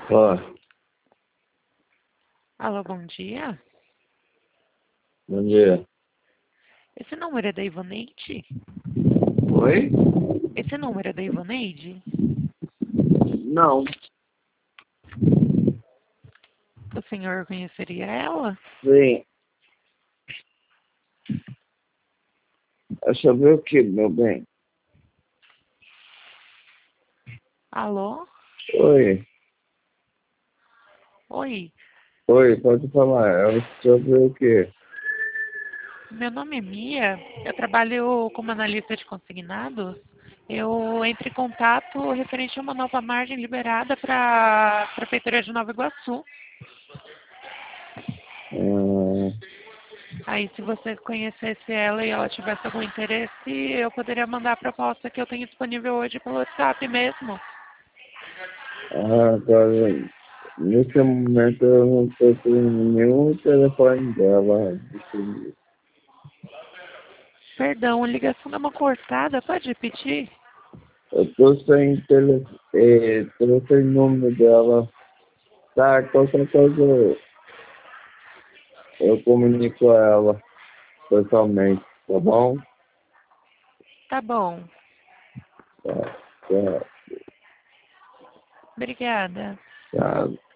Ó, Alô, bom dia. bom dia. Esse número é da Ivoneide? Oi? Esse número é da Ivoneide? Não. O senhor conheceria ela? Sim. É sobre o que, meu bem? Alô? Oi. Oi, Oi, pode falar. É sobre o quê? meu nome é Mia. Eu trabalho como analista de consignados. Eu entro em contato referente a uma nova margem liberada para a Prefeitura de Nova Iguaçu. Ah, Aí, se você conhecesse ela e ela tivesse algum interesse, eu poderia mandar a proposta que eu tenho disponível hoje pelo WhatsApp mesmo. agora, nesse momento eu não estou com nenhum telefone dela disponível. Perdão, a ligação dá uma cortada. Pode repetir? Eu tô sem número dela. Tá, qualquer coisa eu comunico a ela pessoalmente, tá bom? Tá bom. Tá, tá, Obrigada. tá.